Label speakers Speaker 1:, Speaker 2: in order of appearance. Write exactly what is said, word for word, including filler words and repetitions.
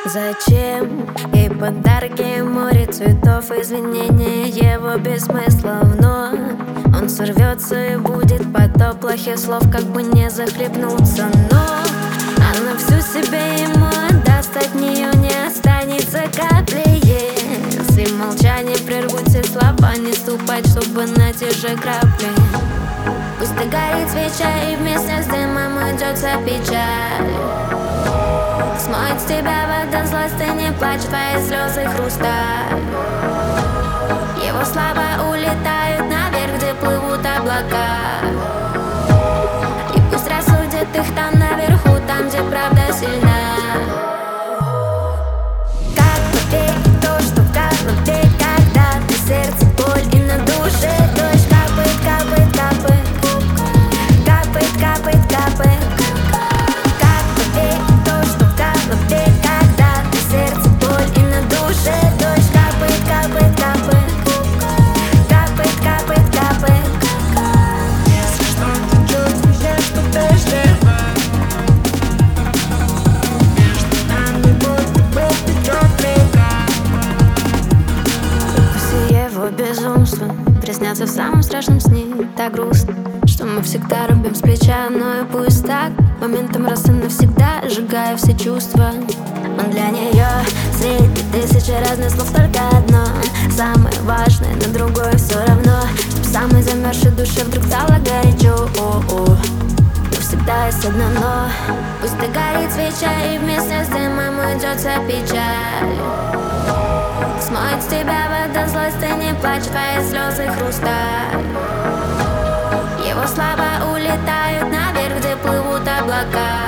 Speaker 1: Зачем ей подарки, море цветов, извинения его без смысла вновь. Он сорвется и будет потоп плохих слов, как бы не захлебнуться. Но она всю себе ему отдаст, от нее не останется капли. Если молчание прервут все слова, не ступать, чтобы на те же крапли. Пусть догорит свеча, и вместе с дымом уйдет вся печаль. Смоет с тебя вода злость, ты не плачь, твои слезы хрусталь. Его слова улетают наверх, где плывут облака. И пусть рассудят их там наверху, там, где правда сильна. Как поверить то, что в голове, когда ты сердце боль и на душе дождь капает, капает, капает, капает, капает, капает. Безумство приснятся в самом страшном сне. Так грустно, что мы всегда рубим с плеча. Но и пусть так, моментом раз и навсегда, сжигая все чувства. Он для нее среди тысячи разных слов только одно, самое важное, но другое все равно. Чтоб самой замерзшей душе вдруг стало горячо. О-о. Но всегда есть одно но. Пусть догорит свеча, и вместе с дымом уйдет вся печаль. Смоет с тебя вода злость, ты не плачь, твои слезы хрусталь. Его слова улетают наверх, где плывут облака.